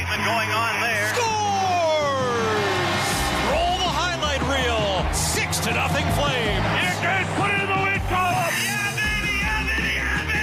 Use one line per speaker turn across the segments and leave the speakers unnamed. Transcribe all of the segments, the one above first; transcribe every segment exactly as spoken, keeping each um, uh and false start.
excitement going on there.
Scores! Roll the highlight reel. Six to nothing Flame.
Here goes, put it in the win column. Yeah, baby, yeah, baby,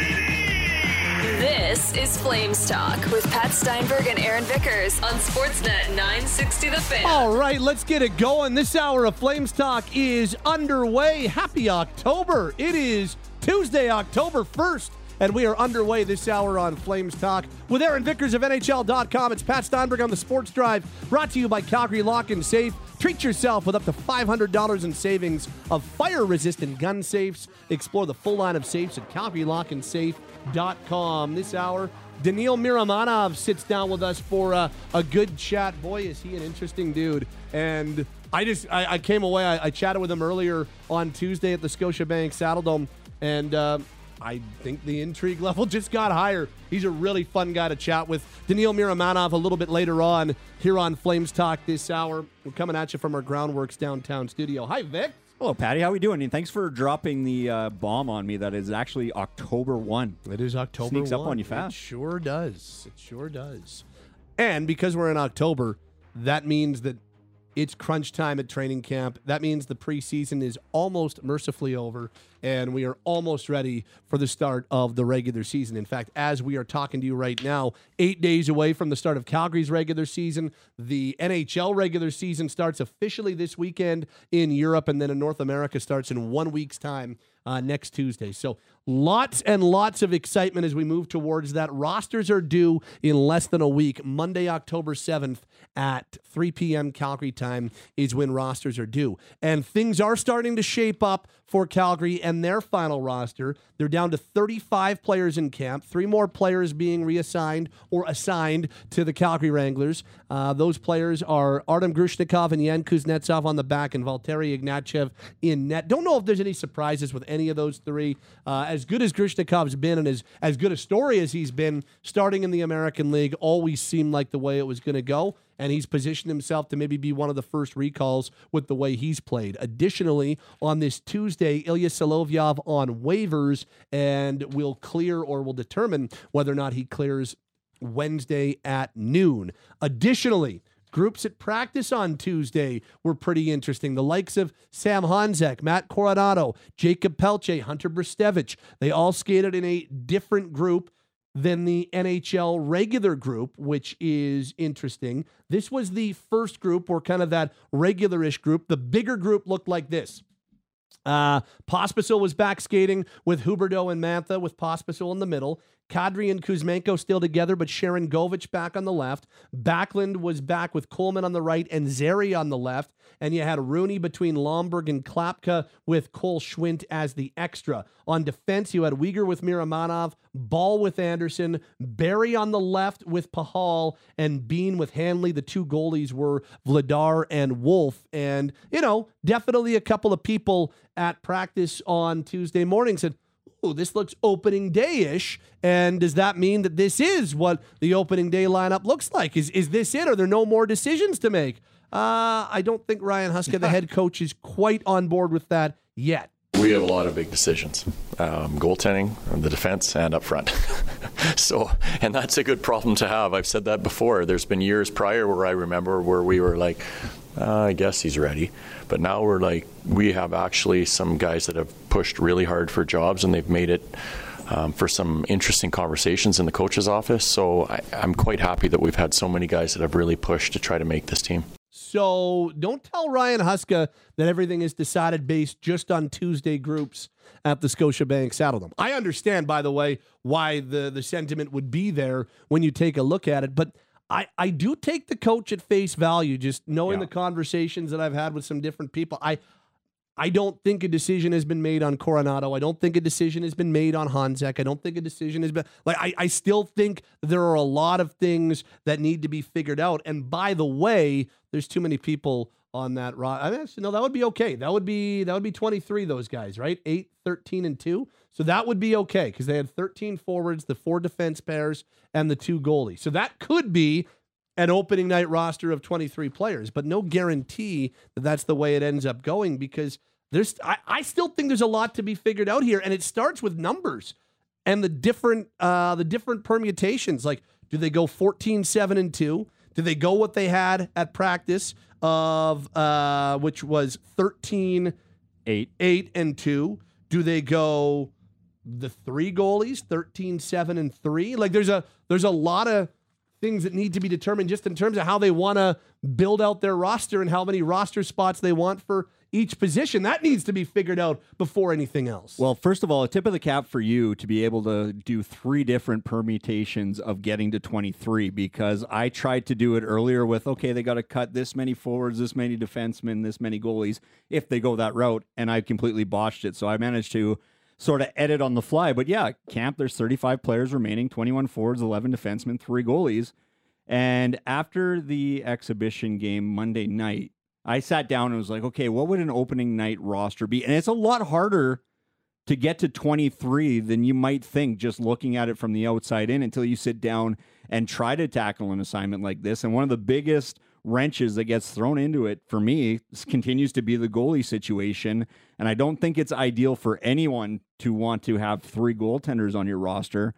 yeah, baby.
This is Flames Talk with Pat Steinberg and Aaron Vickers on Sportsnet nine sixty The Fan.
All right, let's get it going. This hour of Flames Talk is underway. Happy October. It is Tuesday, October first. And we are underway this hour on Flames Talk with Aaron Vickers of N H L dot com. It's Pat Steinberg on the Sports Drive, brought to you by Calgary Lock and Safe. Treat yourself with up to five hundred dollars in savings of fire-resistant gun safes. Explore the full line of safes at Calgary Lock and Safe dot com. This hour, Daniil Miramanov sits down with us for a, a good chat. Boy, is he an interesting dude. And I just I, I came away, I, I chatted with him earlier on Tuesday at the Scotiabank Saddledome, and uh, I think the intrigue level just got higher. He's a really fun guy to chat with. Daniil Miramanov a little bit later on here on Flames Talk this hour. We're coming at you from our Groundworks downtown studio. Hi, Vic.
Hello, Patty. How we doing? And thanks for dropping the uh, bomb on me that is actually October first.
It is October
Sneaks
first.
up on you fast.
It sure does. It sure does. And because we're in October, that means that it's crunch time at training camp. That means the preseason is almost mercifully over, and we are almost ready for the start of the regular season. In fact, as we are talking to you right now, eight days away from the start of Calgary's regular season, the N H L regular season starts officially this weekend in Europe, and then in North America starts in one week's time uh, next Tuesday. So lots and lots of excitement as we move towards that. Rosters are due in less than a week. Monday, October seventh at three p.m. Calgary time is when rosters are due. And things are starting to shape up for Calgary and their final roster. They're down to thirty-five players in camp, three more players being reassigned or assigned to the Calgary Wranglers. Uh, those players are Artem Grushnikov and Yan Kuznetsov on the back and Valtteri Ignatyev in net. Don't know if there's any surprises with any of those three. Uh, as good as Grushnikov's been and as, as good a story as he's been, starting in the American League always seemed like the way it was going to go. And he's positioned himself to maybe be one of the first recalls with the way he's played. Additionally, on this Tuesday, Ilya Solovyov on waivers and will clear or will determine whether or not he clears Wednesday at noon. Additionally, groups at practice on Tuesday were pretty interesting. The likes of Sam Honzek, Matt Coronado, Jacob Pelche, Hunter Brstevich, they all skated in a different group than the N H L regular group, which is interesting. This was the first group, or kind of that regular-ish group. The bigger group looked like this. Uh, Pospisil was back skating with Huberdeau and Mantha, with Pospisil in the middle. Kadri and Kuzmenko still together, but Sharon Govich back on the left. Backlund was back with Coleman on the right and Zeri on the left. And you had Rooney between Lomberg and Klapka with Cole Schwint as the extra. On defense, you had Uyghur with Miramanov, Ball with Anderson, Barry on the left with Pahal, and Bean with Hanley. The two goalies were Vladar and Wolf. And, you know, definitely a couple of people at practice on Tuesday morning said, oh, this looks opening day-ish. And does that mean that this is what the opening day lineup looks like? Is is this it? Are there no more decisions to make? Uh, I don't think Ryan Huska, the head coach, is quite on board with that yet.
We have a lot of big decisions, um, goaltending, the defense, and up front. So, and that's a good problem to have. I've said that before. There's been years prior where I remember where we were like, uh, I guess he's ready. But now we're like, we have actually some guys that have pushed really hard for jobs, and they've made it um, for some interesting conversations in the coach's office. So I, I'm quite happy that we've had so many guys that have really pushed to try to make this team.
So don't tell Ryan Huska that everything is decided based just on Tuesday groups at the Scotiabank Saddledome. I understand, by the way, why the, the sentiment would be there when you take a look at it, but I, I do take the coach at face value, just knowing yeah. the conversations that I've had with some different people. I I don't think a decision has been made on Coronado. I don't think a decision has been made on Honzek. I don't think a decision has been... Like, I, I still think there are a lot of things that need to be figured out. And by the way, there's too many people on that roster. I mean, no, that would be okay. That would be that would be twenty-three, those guys, right? eight, thirteen, and two. So that would be okay because they had thirteen forwards, the four defense pairs, and the two goalies. So that could be an opening night roster of twenty-three players, but no guarantee that that's the way it ends up going because there's, I, I still think there's a lot to be figured out here, and it starts with numbers and the different, uh, the different permutations. Like Do they go fourteen seven and two? Do they go what they had at practice of uh, which was thirteen
Eight.
eight and two? Do they go the three goalies, thirteen seven and three? Like there's a there's a lot of things that need to be determined just in terms of how they want to build out their roster and how many roster spots they want for each position. That needs to be figured out before anything else.
Well, first of all, a tip of the cap for you to be able to do three different permutations of getting to twenty-three, because I tried to do it earlier with, okay, they got to cut this many forwards, this many defensemen, this many goalies, if they go that route, and I completely botched it. So I managed to sort of edit on the fly. But yeah, camp, there's thirty-five players remaining, twenty-one forwards, eleven defensemen, three goalies. And after the exhibition game Monday night, I sat down and was like, okay, what would an opening night roster be? And it's a lot harder to get to twenty-three than you might think just looking at it from the outside in until you sit down and try to tackle an assignment like this. And one of the biggest wrenches that gets thrown into it for me continues to be the goalie situation. And I don't think it's ideal for anyone to want to have three goaltenders on your roster,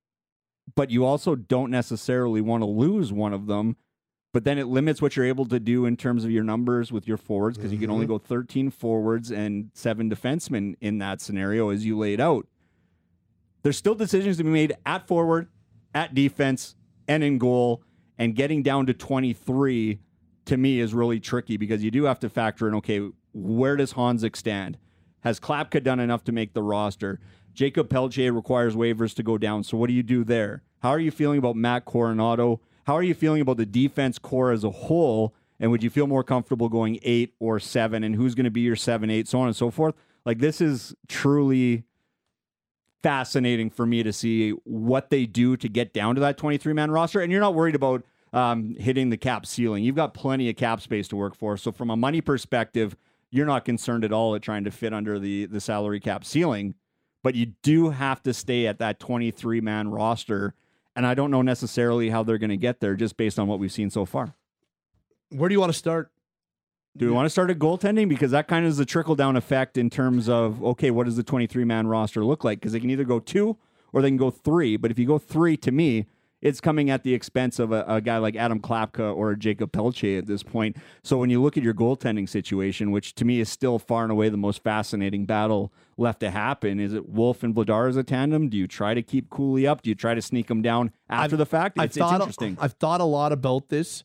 but you also don't necessarily want to lose one of them. But then it limits what you're able to do in terms of your numbers with your forwards, because mm-hmm. you can only go thirteen forwards and seven defensemen in that scenario as you laid out. There's still decisions to be made at forward, at defense, and in goal. And getting down to twenty-three, to me, is really tricky because you do have to factor in, okay, where does Honzek stand? Has Klapka done enough to make the roster? Jacob Pelletier requires waivers to go down, so what do you do there? How are you feeling about Matt Coronado? How are you feeling about the defense core as a whole? And would you feel more comfortable going eight or seven? And who's going to be your seven, eight, so on and so forth? Like, this is truly fascinating for me to see what they do to get down to that twenty-three man roster. And you're not worried about um, hitting the cap ceiling. You've got plenty of cap space to work for. So from a money perspective, you're not concerned at all at trying to fit under the, the salary cap ceiling. But you do have to stay at that twenty-three man roster. And I don't know necessarily how they're going to get there just based on what we've seen so far.
Where do you want to start?
Do we want to start at goaltending? Because that kind of is a trickle-down effect in terms of, okay, what does the twenty-three man roster look like? Because they can either go two or they can go three. But if you go three, to me, it's coming at the expense of a, a guy like Adam Klapka or a Jacob Pelletier at this point. So when you look at your goaltending situation, which to me is still far and away the most fascinating battle left to happen, is it Wolf and Vladar as a tandem? Do you try to keep Cooley up? Do you try to sneak him down after
I've,
the fact? It's,
I've thought,
it's interesting.
I've thought a lot about this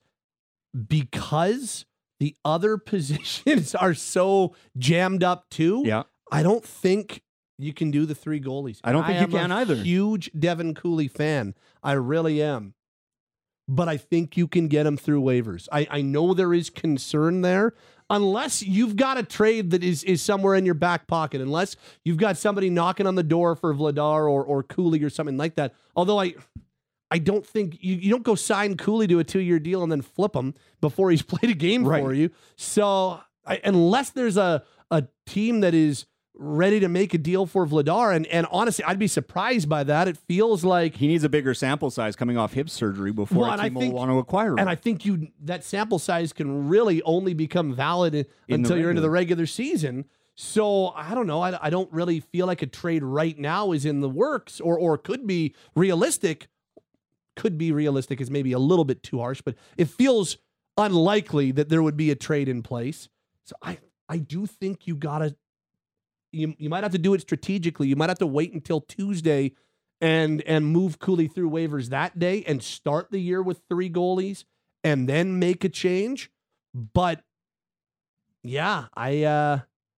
because the other positions are so jammed up too.
Yeah.
I don't think you can do the three goalies.
I don't think
I
you can
a
either.
Huge Devin Cooley fan. I really am. But I think you can get him through waivers. I, I know there is concern there. Unless you've got a trade that is, is somewhere in your back pocket. Unless you've got somebody knocking on the door for Vladar or, or Cooley or something like that. Although I I don't think you, you don't go sign Cooley to a two-year deal and then flip him before he's played a game
right.
for you. So I, unless there's a, a team that is ready to make a deal for Vladar, and, and honestly, I'd be surprised by that. It feels like
he needs a bigger sample size coming off hip surgery before
well,
a team
think,
will want to acquire him.
And I think you that sample size can really only become valid in, until you're into the regular season. So I don't know. I, I don't really feel like a trade right now is in the works, or or could be realistic. Could be realistic is maybe a little bit too harsh, but it feels unlikely that there would be a trade in place. So I I do think you gotta. You, you might have to do it strategically. You might have to wait until Tuesday and and move Cooley through waivers that day and start the year with three goalies and then make a change. But yeah, I uh,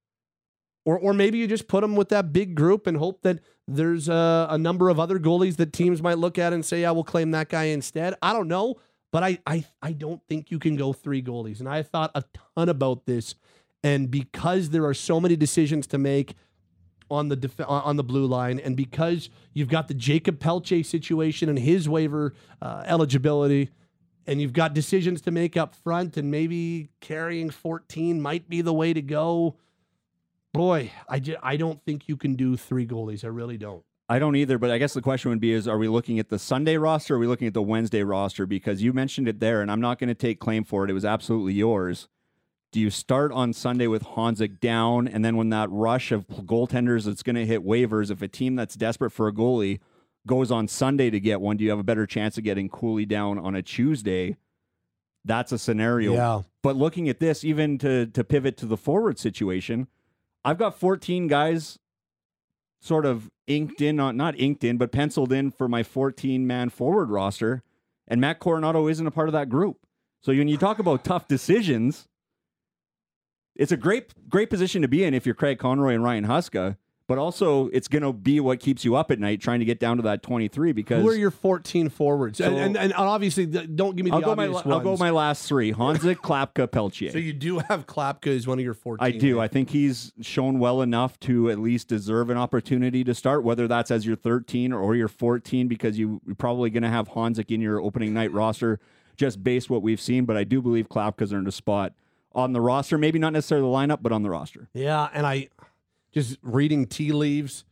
or or maybe you just put them with that big group and hope that there's a, a number of other goalies that teams might look at and say, yeah, we'll claim that guy instead. I don't know, but I I I don't think you can go three goalies. And I thought a ton about this. And because there are so many decisions to make on the def- on the blue line, and because you've got the Jacob Pelletier situation and his waiver uh, eligibility, and you've got decisions to make up front, and maybe carrying fourteen might be the way to go. Boy, I, j- I don't think you can do three goalies. I really don't.
I don't either, but I guess the question would be is, are we looking at the Sunday roster or are we looking at the Wednesday roster? Because you mentioned it there, and I'm not going to take claim for it. It was absolutely yours. Do you start on Sunday with Honzek down, and then when that rush of goaltenders that's going to hit waivers, if a team that's desperate for a goalie goes on Sunday to get one, do you have a better chance of getting Cooley down on a Tuesday? That's a scenario.
Yeah.
But looking at this, even to to pivot to the forward situation, I've got fourteen guys sort of inked in, on, not inked in, but penciled in for my fourteen-man forward roster, and Matt Coronado isn't a part of that group. So when you talk about tough decisions, it's a great great position to be in if you're Craig Conroy and Ryan Huska, but also it's going to be what keeps you up at night trying to get down to that twenty-three because...
Who are your fourteen forwards?
So,
and, and, and obviously, don't give me the
I'll go,
obvious
my,
ones.
I'll go my last three. Hanzik, Klapka, Peltier.
So you do have Klapka as one of your fourteen.
I do. I think he's shown well enough to at least deserve an opportunity to start, whether that's as your thirteen or your fourteen, because you, you're probably going to have Hanzik in your opening night roster just based what we've seen. But I do believe Klapka's earned a spot on the roster. Maybe not necessarily the lineup, but on the roster.
Yeah, and I just reading tea leaves,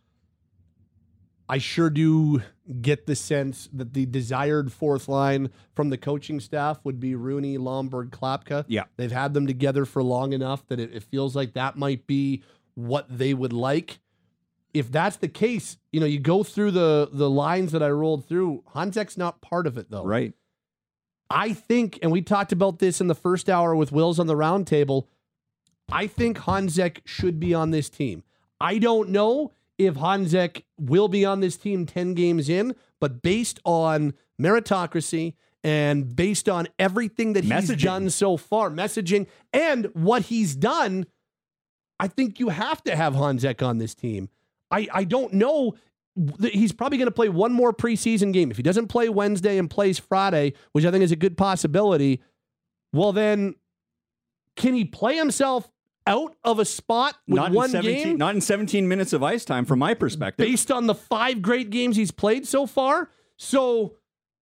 I sure do get the sense that the desired fourth line from the coaching staff would be Rooney, Lomberg, Klapka.
Yeah.
They've had them together for long enough that it, it feels like that might be what they would like. If that's the case, you know, you go through the, the lines that I rolled through, Hanzek's not part of it, though.
Right.
I think, and we talked about this in the first hour with Wills on the roundtable, I think Hanzek should be on this team. I don't know if Hanzek will be on this team ten games in, but based on meritocracy and based on everything that he's
Messaging.
done so far, messaging, and what he's done, I think you have to have Hanzek on this team. I, I don't know. He's probably going to play one more preseason game. If he doesn't play Wednesday and plays Friday, which I think is a good possibility, well then, can he play himself out of a spot with
not
one
in seventeen,
game?
Not in seventeen minutes of ice time from my perspective.
Based on the five great games he's played so far. So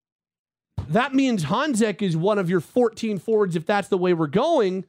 that means Hanzek is one of your fourteen forwards if that's the way we're going.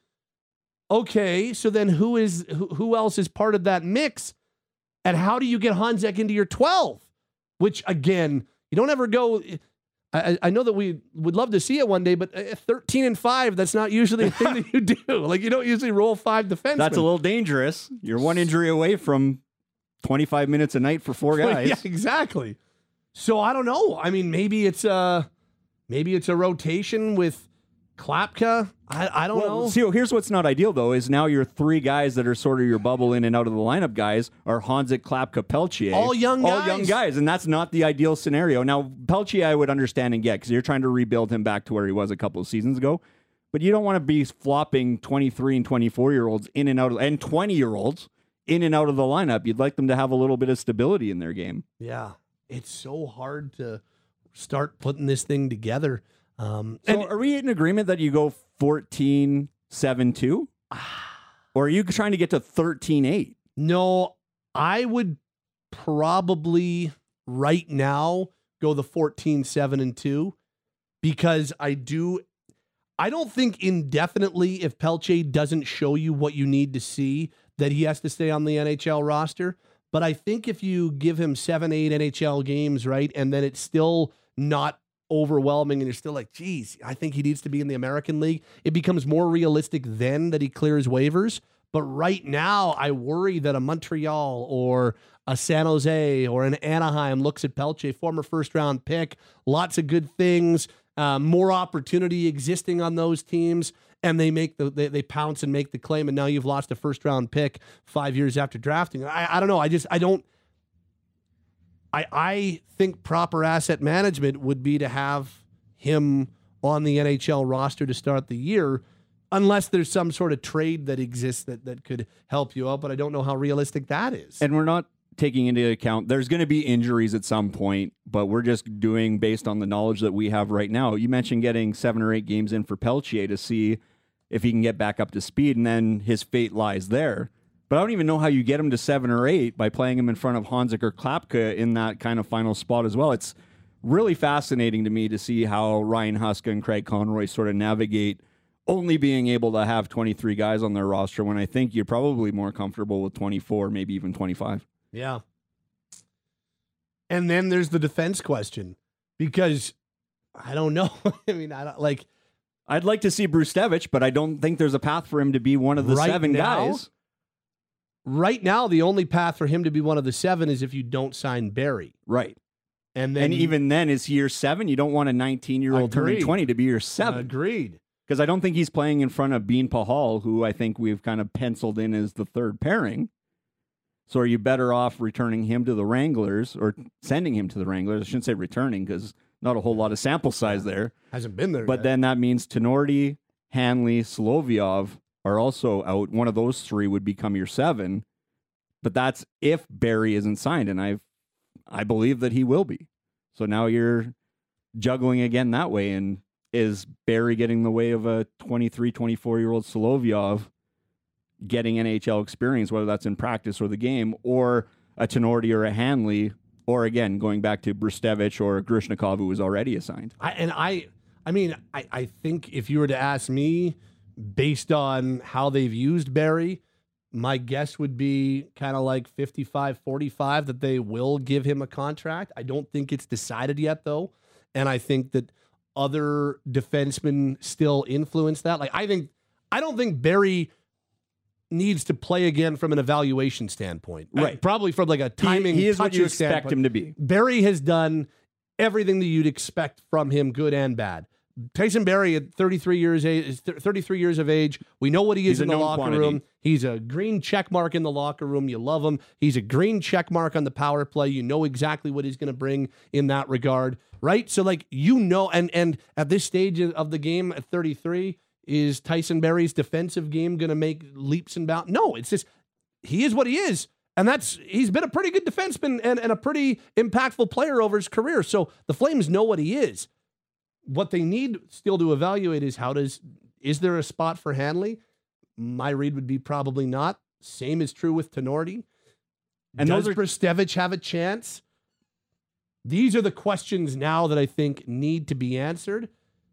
Okay, so then who is who, who else is part of that mix? And how do you get Hanzek into your twelve? Which, again, you don't ever go... I, I know that we would love to see it one day, but thirteen and five, that's not usually a thing that you do. Like, you don't usually roll five defensemen.
That's a little dangerous. You're one injury away from twenty-five minutes a night for four guys.
Yeah, exactly. So I don't know. I mean, maybe it's a, maybe it's a rotation with Klapka. I, I don't
well,
know.
See, here's what's not ideal, though, is now your three guys that are sort of your bubble in and out of the lineup guys are Hanzik, Klapka, Peltier.
All young
All
guys.
young guys, and that's not the ideal scenario. Now, Peltier I would understand and get because you're trying to rebuild him back to where he was a couple of seasons ago. But you don't want to be flopping twenty-three and twenty-four-year-olds in and out of, and twenty-year-olds in and out of the lineup. You'd like them to have a little bit of stability in their game.
Yeah. It's so hard to start putting this thing together. Um,
So
and
are we in agreement that you go fourteen seven two? Or are you trying to get to thirteen eight?
no, I would probably right now go the fourteen seven and two because I do. I don't think indefinitely, if Peltier doesn't show you what you need to see, that he has to stay on the N H L roster. But I think if you give him seven, eight N H L games, right, and then it's still not overwhelming and you're still like, geez, I think he needs to be in the American League, it becomes more realistic then that he clears waivers. But right now, I worry that a Montreal or a San Jose or an Anaheim looks at Peltier, former first-round pick, lots of good things, uh, more opportunity existing on those teams, and they make the they, they pounce and make the claim, and now you've lost a first-round pick five years after drafting. I, I don't know. I just I don't. I I think proper asset management would be to have him on the N H L roster to start the year, unless there's some sort of trade that exists that, that could help you out, but I don't know how realistic that is.
And we're not taking into account there's going to be injuries at some point, but we're just doing based on the knowledge that we have right now. You mentioned getting seven or eight games in for Peltier to see if he can get back up to speed, and then his fate lies there. But I don't even know how you get him to seven or eight by playing him in front of Hanzik or Klapka in that kind of final spot as well. It's really fascinating to me to see how Ryan Huska and Craig Conroy sort of navigate only being able to have twenty-three guys on their roster when I think you're probably more comfortable with twenty-four, maybe even twenty-five.
Yeah. And then there's the defense question, because I don't know. I mean, I don't like.
I'd like to see Brustevich, but I don't think there's a path for him to be one of the
Right
seven
now?
guys.
Right now, the only path for him to be one of the seven is if you don't sign Barry.
Right.
And then
And even then, it's year seven. You don't want a nineteen-year-old turning
Agreed.
twenty to be your seven.
Agreed.
Because I don't think he's playing in front of Bean Pahal, who I think we've kind of penciled in as the third pairing. So are you better off returning him to the Wranglers or sending him to the Wranglers? I shouldn't say returning because not a whole lot of sample size there.
Hasn't been there
But
yet.
then that means Tenorti, Hanley, Solovyov are also out. One of those three would become your seven. But that's if Barrie isn't signed, and I I believe that he will be. So now you're juggling again that way. And is Barrie getting in the way of a twenty-three, twenty-four-year-old Solovyov getting N H L experience, whether that's in practice or the game, or a Tenorti or a Hanley, or again, going back to Brustevich or Grushnikov, who was already assigned?
I, and I, I mean, I, I think if you were to ask me, based on how they've used Barrie, my guess would be kind of like fifty-five forty-five that they will give him a contract. I don't think it's decided yet, though. And I think that other defensemen still influence that. Like, I think, I don't think Barrie needs to play again from an evaluation standpoint.
Right.
Uh, probably from like a timing,
He, he is what you
touches
expect
standpoint.
him to be.
Barrie has done everything that you'd expect from him, good and bad. Tyson Barrie at thirty-three years age, is thirty-three years of age. We know what he is
He's a
in the
known
locker
quantity.
room. He's a green check mark in the locker room. You love him. He's a green check mark on the power play. You know exactly what he's going to bring in that regard, right? So like, you know, and and at this stage of the game at thirty-three, is Tyson Barrie's defensive game going to make leaps and bounds? No, it's just he is what he is. And that's he's been a pretty good defenseman and, and a pretty impactful player over his career. So the Flames know what he is. What they need still to evaluate is how does is there a spot for Hanley? My read would be probably not. Same is true with Tenorti.
And
does
those are-
Brustevich have a chance? These are the questions now that I think need to be answered.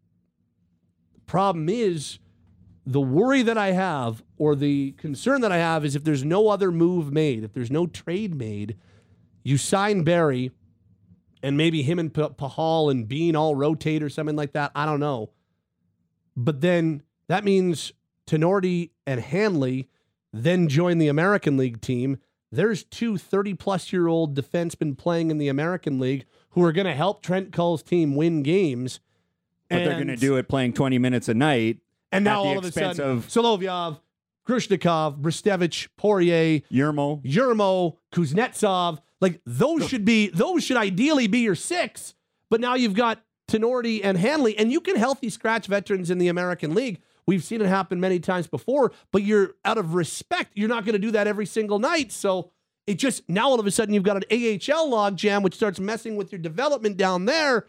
Problem is, the worry that I have, or the concern that I have, is if there's no other move made, if there's no trade made, you sign Barrie, and maybe him and P- Pahal and Bean all rotate or something like that. I don't know. But then that means Tenorti and Hanley then join the American League team. There's two thirty-plus-year-old defensemen playing in the American League who are going to help Trent Cull's team win games.
But they're going to do it playing twenty minutes a night.
And now
at the
all of a
expense
sudden,
of
Solovyov, Grushnikov, Brustevich, Poirier,
Yermo.
Yermo, Kuznetsov, like those should be, those should ideally be your six. But now you've got Tenorti and Hanley, and you can healthy scratch veterans in the American League. We've seen it happen many times before, but you're out of respect. You're not going to do that every single night. So it just, now all of a sudden you've got an A H L logjam, which starts messing with your development down there.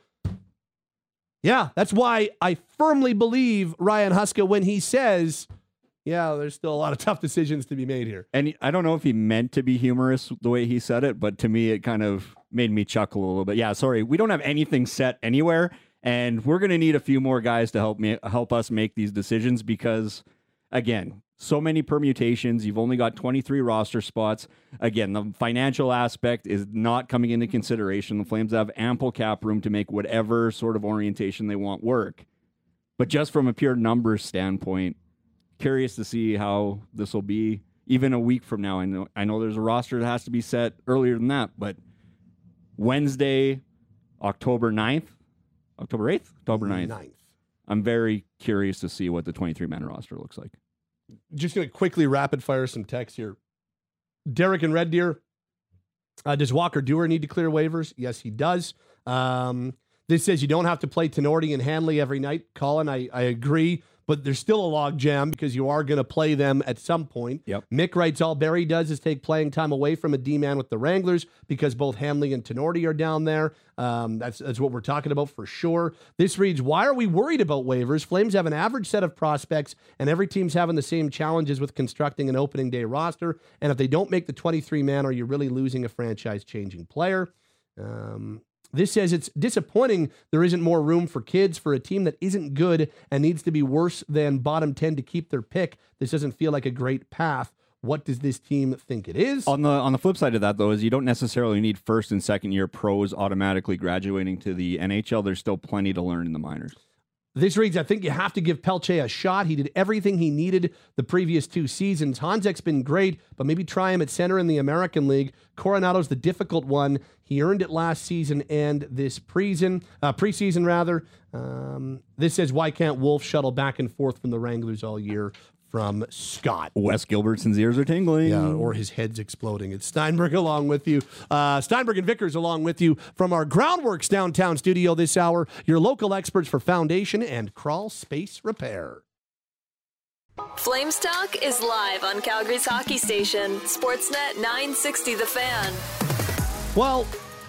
Yeah, that's why I firmly believe Ryan Huska when he says, yeah, there's still a lot of tough decisions to be made here.
And I don't know if he meant to be humorous the way he said it, but to me, it kind of made me chuckle a little bit. Yeah, sorry, we don't have anything set anywhere, and we're going to need a few more guys to help me help us make these decisions because, again, so many permutations. You've only got twenty-three roster spots. Again, the financial aspect is not coming into consideration. The Flames have ample cap room to make whatever sort of orientation they want work. But just from a pure numbers standpoint, curious to see how this will be even a week from now. I know I know there's a roster that has to be set earlier than that, but Wednesday, October ninth, October eighth, October ninth.
Ninth.
I'm very curious to see what the twenty-three man roster looks like.
Just going to quickly rapid fire some text here. Derek and Red Deer. Uh, does Walker Dewar need to clear waivers? Yes, he does. Um, this says you don't have to play Tenorti and Hanley every night. Colin, I, I agree, but there's still a log jam because you are going to play them at some point.
Yep.
Mick writes, all Barrie does is take playing time away from a D-man with the Wranglers because both Hanley and Tenorti are down there. Um, that's, that's what we're talking about for sure. This reads, why are we worried about waivers? Flames have an average set of prospects, and every team's having the same challenges with constructing an opening day roster. And if they don't make the twenty-three man, are you really losing a franchise-changing player? Um... This says it's disappointing there isn't more room for kids for a team that isn't good and needs to be worse than bottom ten to keep their pick. This doesn't feel like a great path. What does this team think it is?
On the on the flip side of that, though, is you don't necessarily need first and second year pros automatically graduating to the N H L. There's still plenty to learn in the minors.
This reads, I think you have to give Pelche a shot. He did everything he needed the previous two seasons. Hansek's been great, but maybe try him at center in the American League. Coronado's the difficult one. He earned it last season and this preseason, uh, preseason rather. Um, this says, why can't Wolf shuttle back and forth from the Wranglers all year? From Scott.
Wes Gilbertson's ears are tingling.
Yeah, or his head's exploding. It's Steinberg along with you. Uh, Steinberg and Vickers along with you from our Groundworks downtown studio this hour. Your local experts for foundation and crawl space repair.
Flames Talk is live on Calgary's hockey station, Sportsnet nine sixty The Fan.
Well,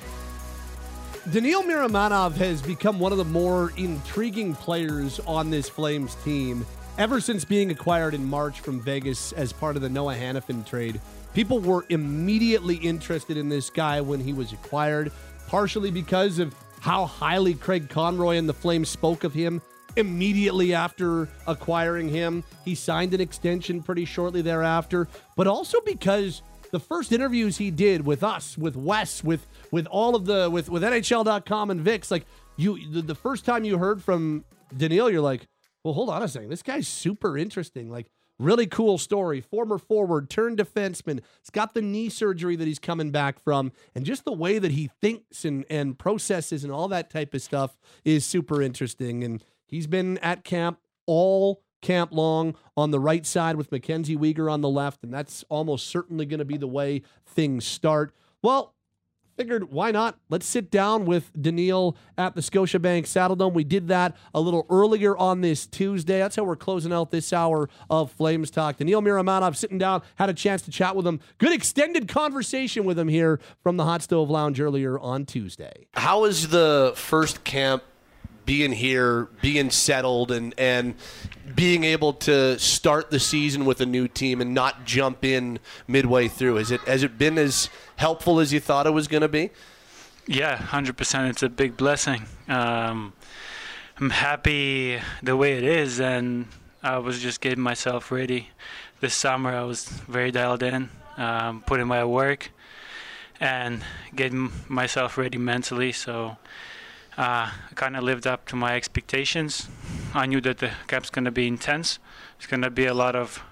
Daniil Miramanov has become one of the more intriguing players on this Flames team. Ever since being acquired in March from Vegas as part of the Noah Hanifin trade, people were immediately interested in this guy when he was acquired, partially because of how highly Craig Conroy and the Flames spoke of him immediately after acquiring him. He signed an extension pretty shortly thereafter, but also because the first interviews he did with us, with Wes, with with all of the, with, with N H L dot com and Vix, like you, the, the first time you heard from Daniil, you're like, well, hold on a second. This guy's super interesting. Like, really cool story. Former forward, turned defenseman. He's got the knee surgery that he's coming back from. And just the way that he thinks and, and processes and all that type of stuff is super interesting. And he's been at camp all camp long on the right side with Mackenzie Weegar on the left. And that's almost certainly going to be the way things start. Well, figured, why not? Let's sit down with Daniil at the Scotiabank Saddledome. We did that a little earlier on this Tuesday. That's how we're closing out this hour of Flames Talk. Daniil Miramanov sitting down, had a chance to chat with him. Good extended conversation with him here from the Hot Stove Lounge earlier on Tuesday.
How was the first camp being here, being settled, and and being able to start the season with a new team and not jump in midway through? Has it has it been as helpful as you thought it was going to be?
Yeah, one hundred percent. It's a big blessing. Um, I'm happy the way it is, and I was just getting myself ready. This summer I was very dialed in, um, putting my work, and getting myself ready mentally. So uh, I kind of lived up to my expectations. I knew that the camp's going to be intense. It's going to be a lot of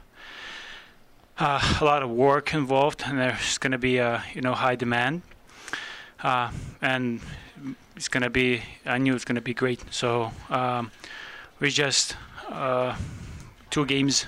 uh, a lot of work involved, and there's going to be a you know high demand. Uh, and it's going to be, I knew it's going to be great. So um, we just uh, two games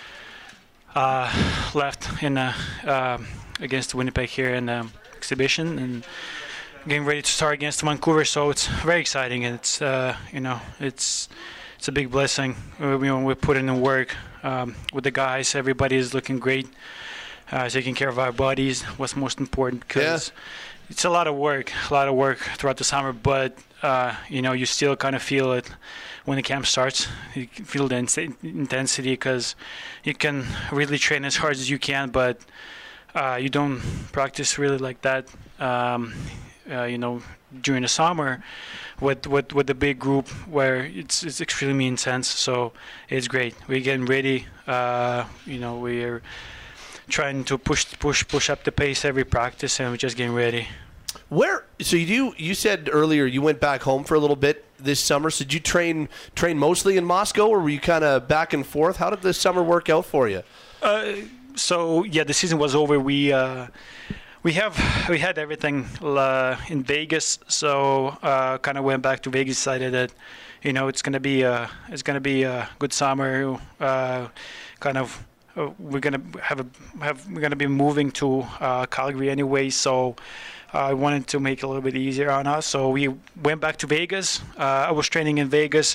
uh, left in a, uh, against Winnipeg here in the exhibition, and getting ready to start against Vancouver. So it's very exciting, and it's uh, you know it's it's a big blessing. We, you know, we put in the work um, with the guys. Everybody is looking great, uh, taking care of our bodies. What's most important, because yeah. It's a lot of work, a lot of work throughout the summer, but uh, you know, you still kind of feel it when the camp starts. You can feel the in- intensity because you can really train as hard as you can, but uh, you don't practice really like that. Um, uh, you know, during the summer, with with with the big group where it's it's extremely intense. So it's great. We're getting ready. Uh, you know, we're trying to push push push up the pace every practice, and we're just getting ready.
Where so you do you said earlier you went back home for a little bit this summer. So did you train train mostly in Moscow, or were you kind of back and forth? How did this summer work out for you?
Uh, so yeah, the season was over. We uh, we have we had everything uh, in Vegas, so uh, kind of went back to Vegas. Decided that you know it's gonna be a it's gonna be a good summer. Uh, kind of. Uh, we're gonna have a have we're gonna be moving to uh, Calgary anyway, so uh, I wanted to make it a little bit easier on us. So we went back to Vegas. Uh, I was training in Vegas.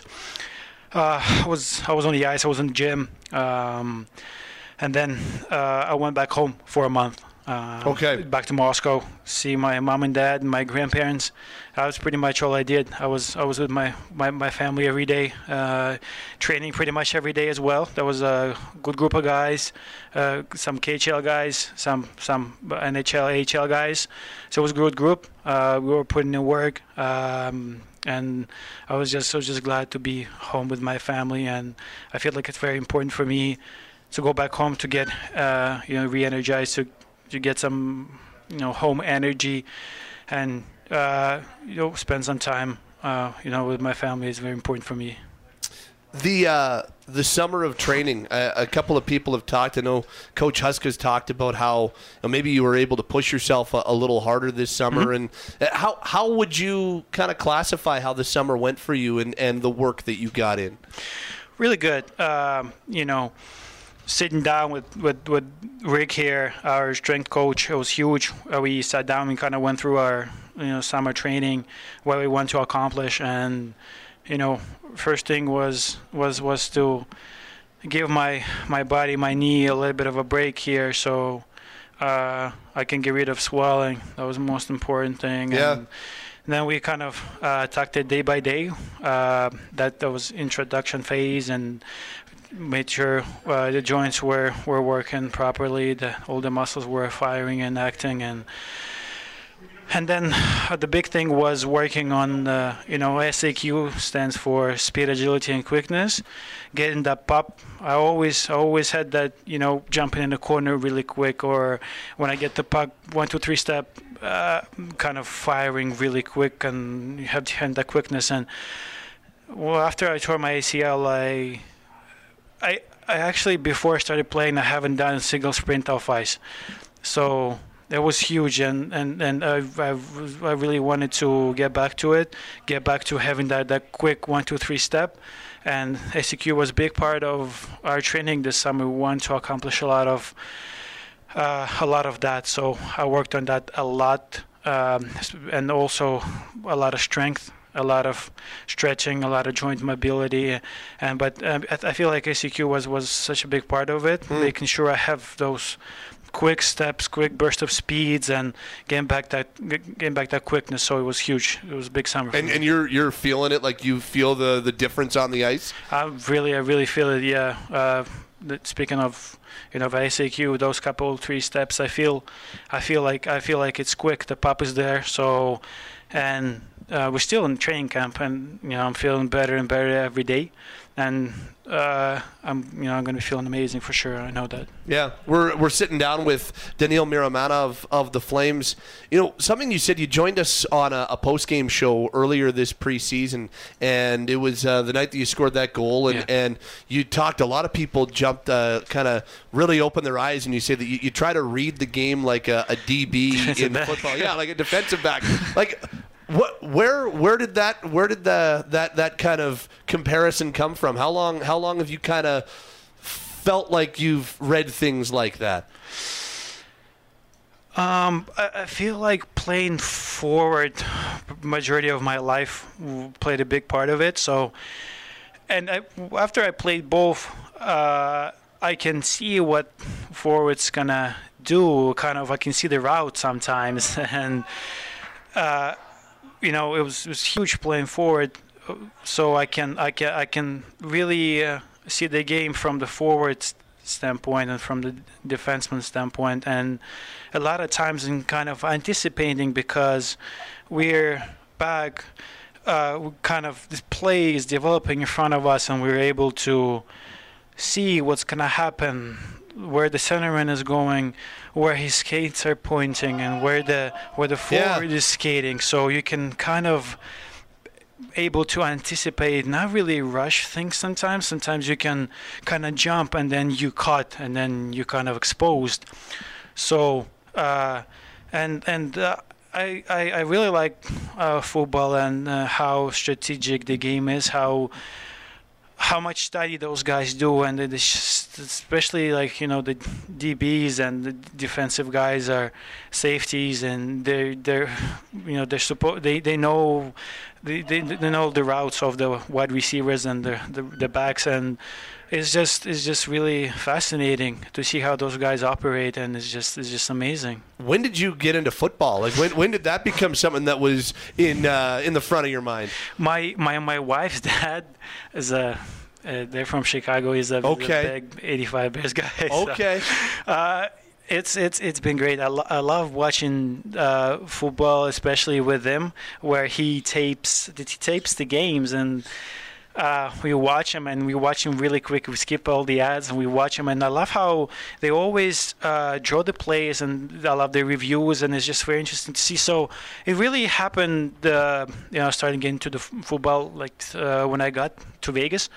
Uh, I was I was on the ice. I was in the gym, um, and then uh, I went back home for a month. Uh,
okay.
Back to Moscow, see my mom and dad and my grandparents. That was pretty much all I did. I was I was with my, my, my family every day, uh, training pretty much every day as well. There was a good group of guys, uh, some K H L guys, some some N H L, A H L guys. So it was a good group. Uh, we were putting in work, um, and I was just I was just glad to be home with my family. And I feel like it's very important for me to go back home to get uh, you know re-energized, to to get some you know home energy, and uh, you know spend some time uh, you know with my family is very important for me.
The uh, the summer of training, a, a couple of people have talked. I know Coach Huska's talked about how you know, maybe you were able to push yourself a, a little harder this summer.
Mm-hmm.
And uh, how how would you kind of classify how the summer went for you and, and the work that you got in?
Really good. Um, you know, sitting down with, with, with Rick here, our strength coach, it was huge. Uh, we sat down and kind of went through our you know summer training, what we want to accomplish, and you know, first thing was was was to give my my body, my knee, a little bit of a break here, so uh, I can get rid of swelling. That was the most important thing.
Yeah.
And then we kind of uh, talked it day by day. Uh, that that was introduction phase, and made sure uh, the joints were were working properly, the all the muscles were firing and acting, and. And then uh, the big thing was working on, uh, you know, S A Q stands for speed, agility, and quickness. Getting that pop. I always, I always had that, you know, jumping in the corner really quick, or when I get the puck, one, two, three step, uh, kind of firing really quick, and you have to have that quickness. And well, after I tore my A C L, I, I, I actually before I started playing, I haven't done a single sprint off ice, so. It was huge, and, and, and I, I, I really wanted to get back to it, get back to having that, that quick one, two, three step. And S A Q was a big part of our training this summer. We wanted to accomplish a lot of uh, a lot of that. So I worked on that a lot, um, and also a lot of strength, a lot of stretching, a lot of joint mobility. And but um, I, I feel like S A Q was, was such a big part of it, mm. making sure I have those quick steps, quick burst of speeds, and getting back that getting back that quickness. So it was huge. It was a big summer.
And, and you're you're feeling it, like you feel the, the difference on the ice.
I really, I really feel it. Yeah. Uh, speaking of, you know, S A Q, those couple three steps, I feel, I feel like I feel like it's quick. The pop is there. So, and uh, we're still in training camp, and you know, I'm feeling better and better every day. And uh, I'm, you know, I'm going to be feeling amazing for sure. I know that.
Yeah, we're we're sitting down with Daniil Miramana of, of the Flames. You know, something you said, you joined us on a, a post game show earlier this preseason, and it was uh, the night that you scored that goal, and,
yeah.
and you talked. A lot of people jumped, uh, kind of really opened their eyes, and you say that you, you try to read the game like a, a D B in football. Yeah, like a defensive back, like. What, where, where did that, where did the that, that kind of comparison come from? How long, how long have you kind of felt like you've read things like that?
Um, I, I feel like playing forward, majority of my life played a big part of it. So, and I, after I played both, uh, I can see what forward's gonna do. Kind of, I can see the route sometimes, and. Uh, You know, it was it was huge playing forward, so I can I can I can really uh, see the game from the forward standpoint and from the defenseman standpoint, and a lot of times in kind of anticipating because we're back, uh, kind of this play is developing in front of us, and we're able to see what's gonna happen, where the centerman is going, where his skates are pointing, and where the where the forward
yeah.
is skating. So you can kind of able to anticipate, not really rush things sometimes. Sometimes you can kind of jump and then you cut and then you kind of exposed. So uh, and and uh, I, I I really like uh, football and uh, how strategic the game is, how how much study those guys do, and it is especially like, you know, the D Bs and the defensive guys are safeties, and they're they're you know they're supposed they they know they, they they know the routes of the wide receivers and the the, the backs, and it's just it's just really fascinating to see how those guys operate, and it's just it's just amazing.
When did you get into football? Like when when did that become something that was in uh, in the front of your mind?
My my my wife's dad is a uh, they're from Chicago. He's a,
okay.
a big eighty-five Bears guy.
Okay.
So, uh, it's it's it's been great. I, lo- I love watching uh, football, especially with him, where he tapes he tapes the games, and uh, we watch him and we watch him really quick. We skip all the ads and we watch him, and I love how they always uh, draw the plays, and I love the reviews, and it's just very interesting to see. So it really happened, uh, you know, starting getting to the f- football like uh, when I got to Vegas.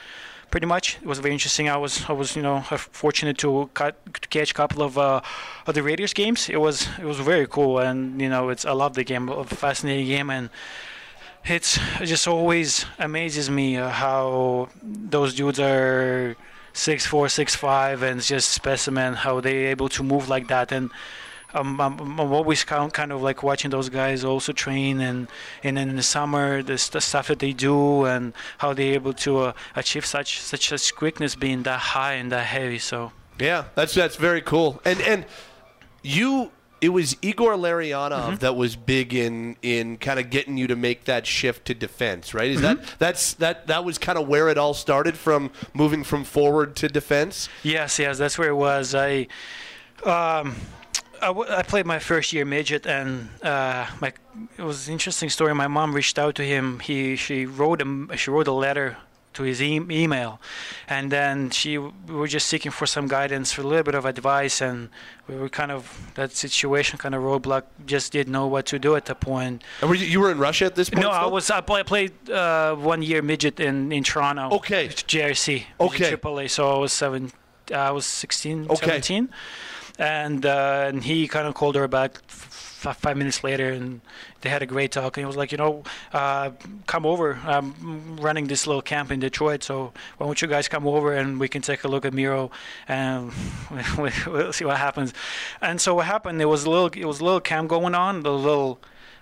pretty much. It was very interesting. I was I was you know fortunate to, cut, to catch a couple of uh, of the Raiders games. It was it was very cool, and you know it's I love the game, a fascinating game, and it's it just always amazes me uh, how those dudes are six four, six five, and it's just specimen how they're able to move like that. And Um, I'm, I'm always kind kind of like watching those guys also train, and and then in the summer the, the stuff that they do and how they're able to uh, achieve such such such quickness being that high and that heavy. So
yeah, that's that's very cool. And and you, it was Igor Larionov
Mm-hmm.
that was big in in kind of getting you to make that shift to defense, right? Is
Mm-hmm.
that that's that that was kind of where it all started, from moving from forward to defense?
yes, yes, that's where it was. I. Um, I, w- I played my first year midget, and uh, my it was an interesting story. My mom reached out to him. He she wrote a she wrote a letter to his e- email, and then she we were just seeking for some guidance, for a little bit of advice, and we were kind of that situation kind of roadblock. Just didn't know what to do at that point.
And were you, you were in Russia at this point?
No, I
still?
was I play, played uh, one year midget in, in Toronto.
Okay.
J R C.
Okay.
Triple A. So I was seven. I was sixteen,
Okay.
seventeen. And, uh, and he kind of called her back f- five minutes later, and they had a great talk. And he was like, you know, uh, come over. I'm running this little camp in Detroit, so why don't you guys come over and we can take a look at Miro, and we'll see what happens. And so what happened? There was a little, it was a little camp going on, a little,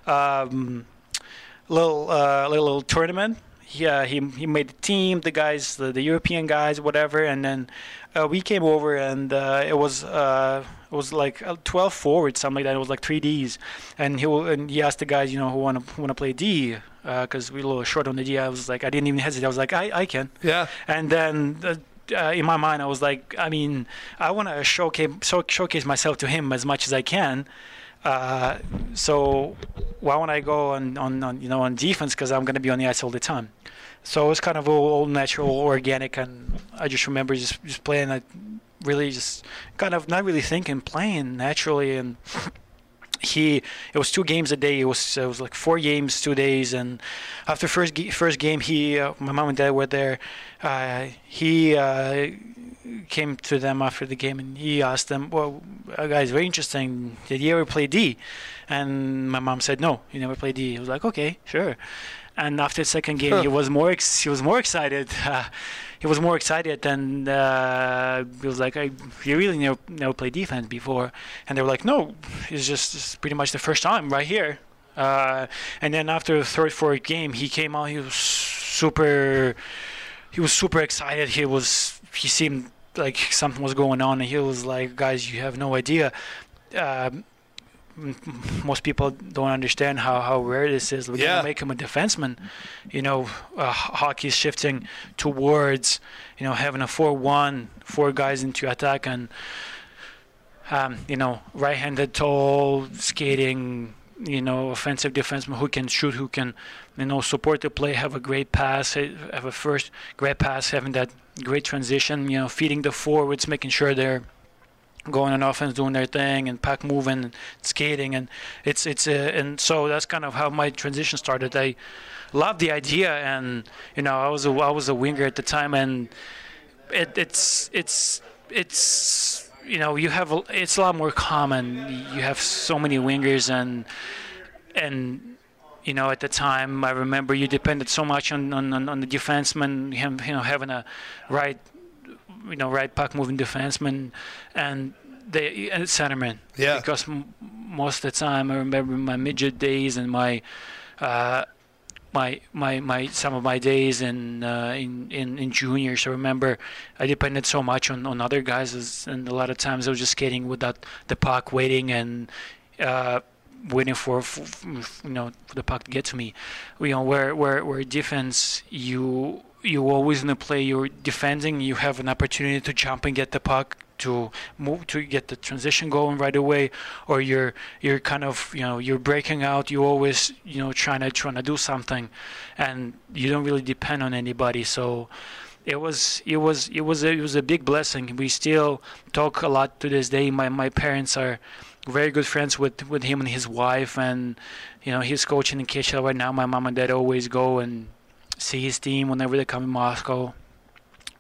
um, little, uh, little, little tournament. Yeah, he he made the team, the guys, the, the European guys, whatever, and then uh, we came over, and uh, it was uh, it was like twelve forwards, something like that. It was like three Ds, and he and he asked the guys, you know, who want to want to play D, because uh, we were a little short on the D. I was like, I didn't even hesitate. I was like, I I can.
Yeah.
And then. Uh, Uh, in my mind, I was like, I mean, I want to showcase show, showcase myself to him as much as I can. Uh, so why won't I go on, on, on you know on defense, because I'm going to be on the ice all the time. So it was kind of all, all natural, organic, and I just remember just just playing, like, really just kind of not really thinking, playing naturally. And he it was two games a day. It was it was like four games, two days. And after first ga- first game, he uh, my mom and dad were there. Uh, he uh, came to them after the game, and he asked them, well, uh, guys, very interesting, did you ever play D? And my mom said, no, you never played D. He was like, okay, sure. And after the second game, he was more ex- he was more excited. Uh, he was more excited, and uh, he was like, I, "You really never never played defense before?" And they were like, "No, it's just it's pretty much the first time right here." Uh, and then after the third, fourth game, he came out. He was super. He was super excited. He was. He seemed like something was going on, and he was like, "Guys, you have no idea." Um, most people don't understand how, how rare this is. We're
Yeah.
gonna make him a defenseman. You know, uh, hockey is shifting towards, you know, having a four one, four guys into attack, and um, you know, right-handed, tall, skating, you know, offensive defenseman who can shoot, who can, you know, support the play, have a great pass, have a first great pass, having that great transition, you know, feeding the forwards, making sure they're going on offense, doing their thing, and puck moving, and skating, and it's it's uh, and so that's kind of how my transition started. I loved the idea, and you know, I was a I was a winger at the time, and it, it's it's it's you know, you have a, it's a lot more common. You have so many wingers, and and you know, at the time, I remember you depended so much on on, on the defenseman, him, you know, having a right. you know, right puck moving defenseman, and the and centerman.
Yeah.
Because m- most of the time, I remember my midget days and my, uh, my my my some of my days in uh, in, in in juniors. I remember I depended so much on, on other guys, as, and a lot of times I was just skating without the puck, waiting and. Uh, waiting for, for you know for the puck to get to me. You know, where where where defense, you you always in the play, you're defending, you have an opportunity to jump and get the puck, to move, to get the transition going right away, or you're you're kind of, you know, you're breaking out, you always, you know, trying to trying to do something, and you don't really depend on anybody. So it was it was it was a, it was a big blessing. We still talk a lot to this day. My my parents are very good friends with, with him and his wife, and you know, he's coaching in K H L right now. My mom and dad always go and see his team whenever they come in Moscow.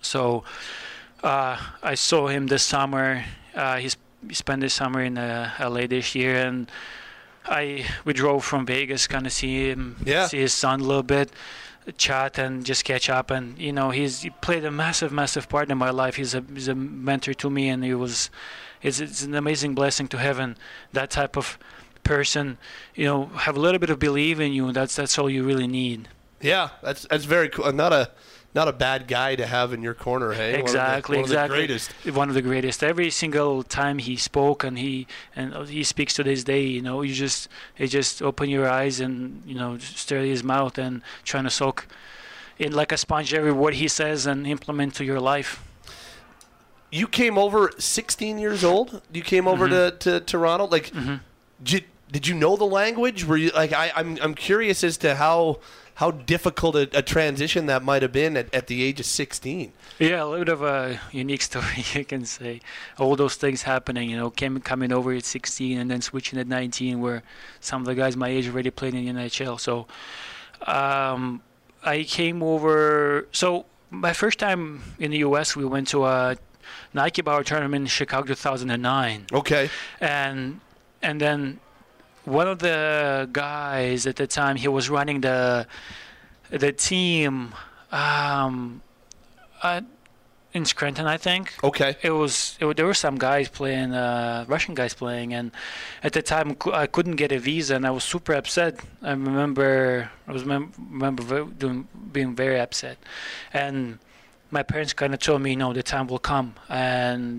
So uh, I saw him this summer. Uh, he's, he spent this summer in uh, L A this year, and I we drove from Vegas, kind of see him,
Yeah.
see his son a little bit, chat and just catch up. And you know, he's he played a massive, massive part in my life. He's a he's a mentor to me, and he was. It's, it's an amazing blessing to have an, that type of person. You know, have a little bit of belief in you. That's that's all you really need.
Yeah, that's that's very cool. Not a not a bad guy to have in your corner, hey?
Exactly,
one of the, one
exactly.
Of the greatest.
One of the greatest. Every single time he spoke, and he and he speaks to this day. You know, you just you just open your eyes and you know stare at his mouth and trying to soak in like a sponge every word he says and implement to your life.
You came over sixteen years old. You came over
Mm-hmm.
to, to Toronto. Like,
Mm-hmm.
did, did you know the language? Were you like I, I'm I'm curious as to how how difficult a, a transition that might have been at, at the age of sixteen.
Yeah, a little bit of a unique story, you can say. All those things happening, you know, came, coming over at sixteen and then switching at nineteen, where some of the guys my age already played in the N H L. So um, I came over. So my first time in the U S, we went to a Nike Bauer tournament in Chicago two thousand nine.
Okay.
And and then one of the guys at the time, he was running the the team um, uh, in Scranton, I think.
Okay.
It was it, there were some guys playing, uh, Russian guys playing, and at the time cou- I couldn't get a visa, and I was super upset. I remember I was mem- remember ve- doing, being very upset, and my parents kind of told me, no, the time will come, and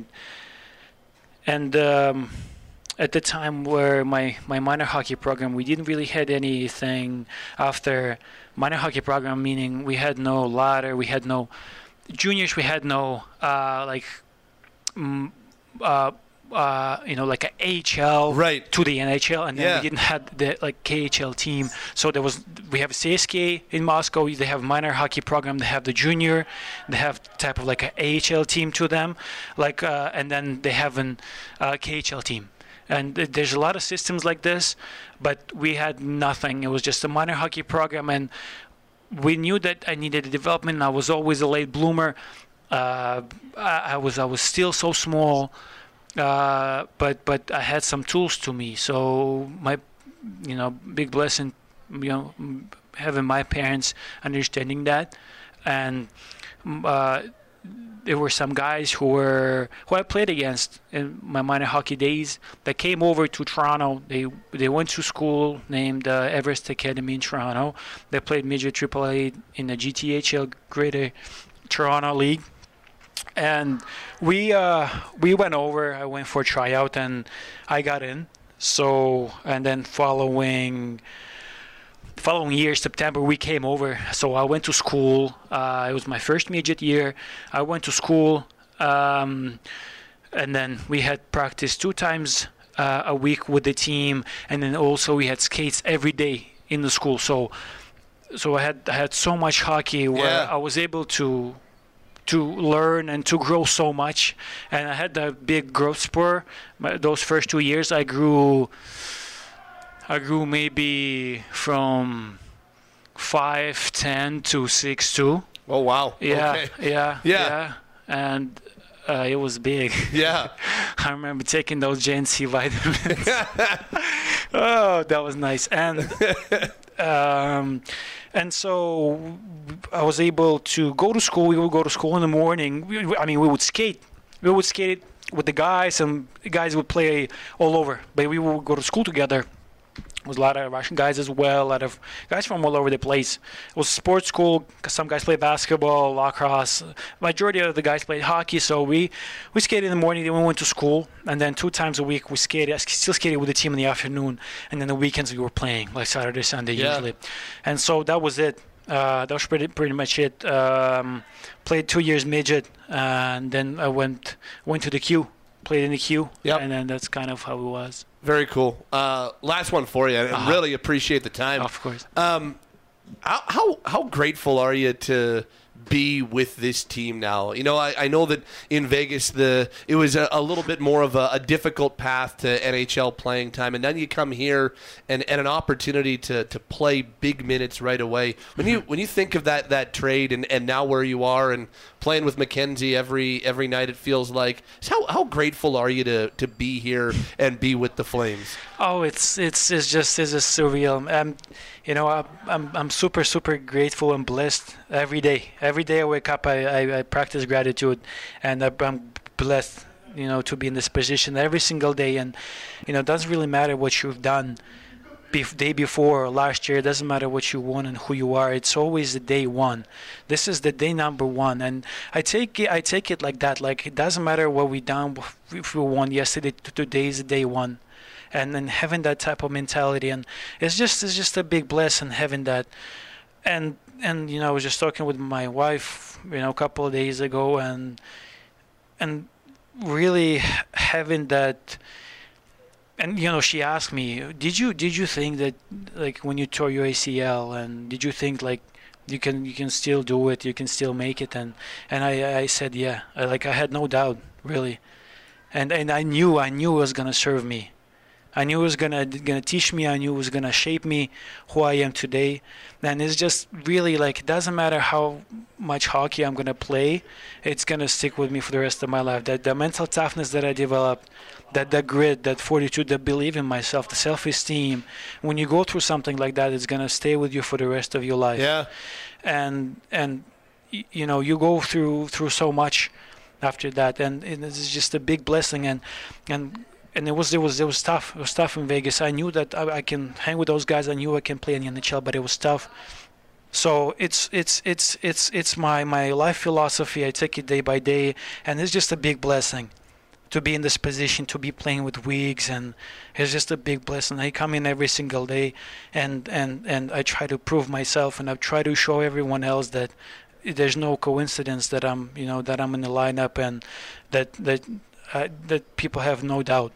and um, at the time where my, my minor hockey program, we didn't really had anything after minor hockey program, meaning we had no ladder, we had no juniors, we had no uh, like mm, uh, uh, you know like a A H L
Right.
to the N H L, and then
Yeah.
we didn't have the like K H L team. So there was we have C S K in Moscow. They have minor hockey program. They have the junior. They have type of like a A H L team to them, like uh, and then they have an uh, K H L team. And th- there's a lot of systems like this, but we had nothing. It was just a minor hockey program, and we knew that I needed a development. I was always a late bloomer. Uh, I, I was I was still so small. Uh, but but I had some tools to me. So my, you know, big blessing, you know, m- having my parents understanding that, and mm, uh, there were some guys who were who I played against in my minor hockey days that came over to Toronto. They they went to school named uh, Everest Academy in Toronto. They played midget triple A in the G T H L Greater Toronto League. And we uh, we went over. I went for a tryout, and I got in. So and then following following year, September, we came over. So I went to school. Uh, it was my first midget year. I went to school, um, and then we had practice two times uh, a week with the team, and then also we had skates every day in the school. So so I had I had so much hockey where
Yeah.
I was able to. to learn and to grow so much, and I had a big growth spur. My, those first two years, I grew. I grew maybe from five ten to six two.
Oh wow.
Yeah,
Okay.
yeah,
Yeah.
yeah, and uh, it was big.
Yeah.
I remember taking those J N C vitamins. Oh, that was nice, and um, and so I was able to go to school. We would go to school in the morning. We, I mean, we would skate. We would skate with the guys, and the guys would play all over. But we would go to school together. There was a lot of Russian guys as well, a lot of guys from all over the place. It was a sports school. Some guys played basketball, lacrosse. Majority of the guys played hockey. So we, we skated in the morning, then we went to school. And then two times a week we skated. I still skated with the team in the afternoon. And then the weekends we were playing, like Saturday, Sunday
Yeah.
usually. And so that was it. Uh, that was pretty pretty much it. Um, played two years midget. And then I went went to the Q. Played in the Q.
Yep.
And then that's kind of how it was.
Very cool. Uh, last one for you. I
Uh-huh.
really appreciate the time.
Of course.
Um, how, how how grateful are you to be with this team now? You know, I, I know that in Vegas the it was a, a little bit more of a, a difficult path to N H L playing time, and then you come here and, and an opportunity to, to play big minutes right away. When you when you think of that that trade and, and now where you are and playing with Mackenzie every every night, it feels like, how how grateful are you to, to be here and be with the Flames?
Oh, it's it's it's just it's just surreal. Um, you know, I, I'm I'm super super grateful and blessed every day. Every day I wake up, I, I, I practice gratitude, and I, I'm blessed, you know, to be in this position every single day. And you know, it doesn't really matter what you've done, bef- day before or last year. It doesn't matter what you won and who you are. It's always the day one. This is the day number one, and I take it I take it like that. Like, it doesn't matter what we done, if we won yesterday. Today is the day one. And then having that type of mentality, and it's just it's just a big blessing having that. And and you know, I was just talking with my wife, you know, a couple of days ago, and and really having that. And you know, she asked me, "Did you did you think that, like, when you tore your A C L, and did you think like you can you can still do it, you can still make it?" And and I I said, yeah, I, like I had no doubt, really, and and I knew I knew it was gonna serve me. I knew it was gonna gonna teach me. I knew it was gonna shape me, who I am today. And it's just really like, it doesn't matter how much hockey I'm gonna play, it's gonna stick with me for the rest of my life. That the mental toughness that I developed, that the grit, that fortitude, that belief in myself, the self-esteem. When you go through something like that, it's gonna stay with you for the rest of your life.
Yeah.
And and you know, you go through through so much after that, and it's just a big blessing. And and. And it was it was it was tough. It was tough in Vegas. I knew that I, I can hang with those guys. I knew I can play in the N H L, but it was tough. So it's it's it's it's it's my, my life philosophy. I take it day by day, and it's just a big blessing to be in this position, to be playing with Weeks, and it's just a big blessing. I come in every single day, and and and I try to prove myself, and I try to show everyone else that there's no coincidence that I'm you know that I'm in the lineup, and that that uh, that people have no doubt.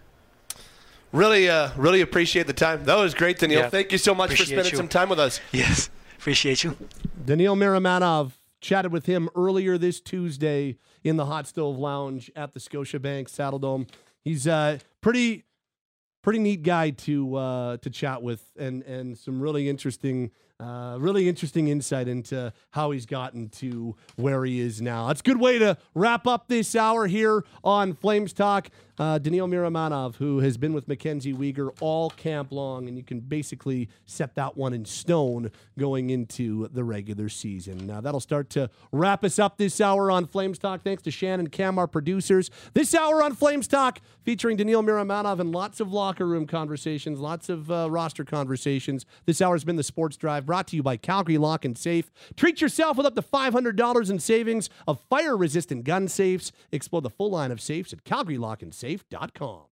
Really, uh, really appreciate the time. That was great, Daniil.
Yeah.
Thank you so much
Appreciate
for spending
you.
some time with us.
Yes, appreciate you.
Daniil Miramanov, chatted with him earlier this Tuesday in the Hot Stove Lounge at the Scotiabank Saddle Dome. He's a pretty, pretty neat guy to uh, to chat with, and and some really interesting, uh, really interesting insight into how he's gotten to where he is now. That's a good way to wrap up this hour here on Flames Talk. Uh, Daniil Miramanov, who has been with Mackenzie Weegar all camp long, and you can basically set that one in stone going into the regular season. Now, that'll start to wrap us up this hour on Flames Talk. Thanks to Shan and Cam, our producers. This hour on Flames Talk featuring Daniil Miramanov and lots of locker room conversations, lots of uh, roster conversations. This hour has been the Sports Drive, brought to you by Calgary Lock and Safe. Treat yourself with up to five hundred dollars in savings of fire-resistant gun safes. Explore the full line of safes at Calgary Lock and Safe dot com.